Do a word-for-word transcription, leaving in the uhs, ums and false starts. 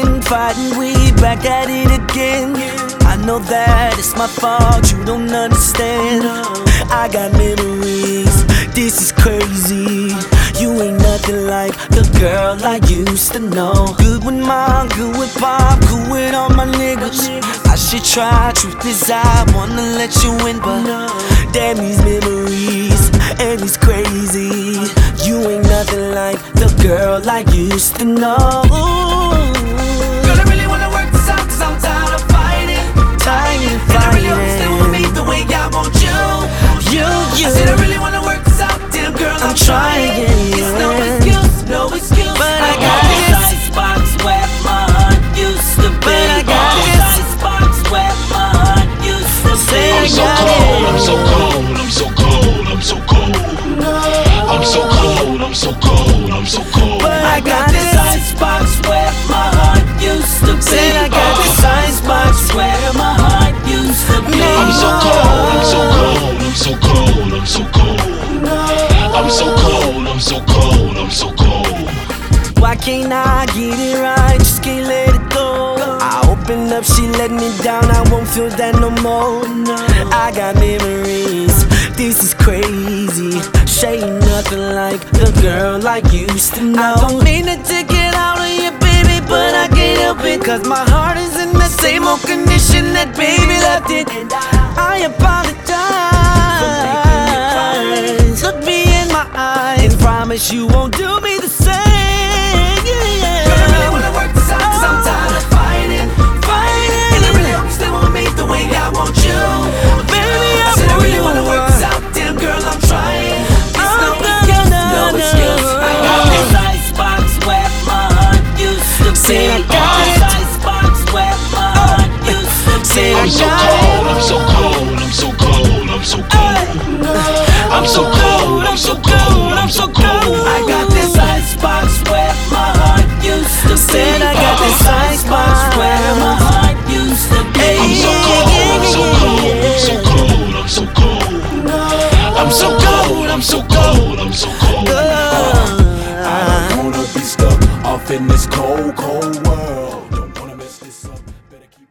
Fighting, fighting, we back at it again. I know that it's my fault, you don't understand. I got memories, this is crazy. You ain't nothing like the girl I used to know. Good with mom, good with pop, good with all my niggas. I should try, truth is I wanna let you in, but damn these memories, and it's crazy. You ain't nothing like the girl I used to know. Girl, I really wanna work this out, cause I'm tired of fighting. Tired of And I really hope you stay with me fighting. the way I want you. You, you, I said I really wanna work this out, damn girl, I'm, I'm trying. It's no excuse, no excuse. But I I got got this this. icebox where my heart used to be. But I got This this. icebox where my heart used to be. Say I I'm so got cold, it. I'm so cold, I'm so cold, I'm so cold. I'm so cold, I'm so cold, I'm so cold. But I got this icebox where my heart used to be. Said I got this icebox where my heart used to be. I'm so cold, I'm so cold, I'm so cold, I'm so cold. I'm so cold, I'm so cold, I'm so cold. Why can't I get it right? Just can't let it go. I open up, she let me down. I won't feel that no more. I got memories, this is crazy. She ain't nothing like the girl I used to know. I don't mean to take it out on you, baby, but I can't help it, cause my heart is in the same old condition that baby left it. And I apologize. Look me in my eyes and promise you won't do me the same. Yeah. Girl, I really wanna work this out, cause I'm tired of fighting. Fighting. And I really hope you stay with me the way I want you. Baby, I I said I want really you. wanna work this out, damn girl, I'm trying. It's no Oh, no, excuse, no, no no. excuse. I got this icebox where my heart used to be. Say I got This it. icebox where my heart used to be. Say I I'm so got cold, I'm so cold, I'm so cold, I'm so cold. I'm so cold, I'm so cold, I'm so cold. I got this icebox where my heart used to be. Said I got this icebox where my heart used to be. I'm so cold, I'm so cold, I'm so cold, I'm so cold. I'm so cold, I'm so cold, I'm so cold. I don't wanna be stuck off in this cold, cold world. Don't wanna mess this up. Better keep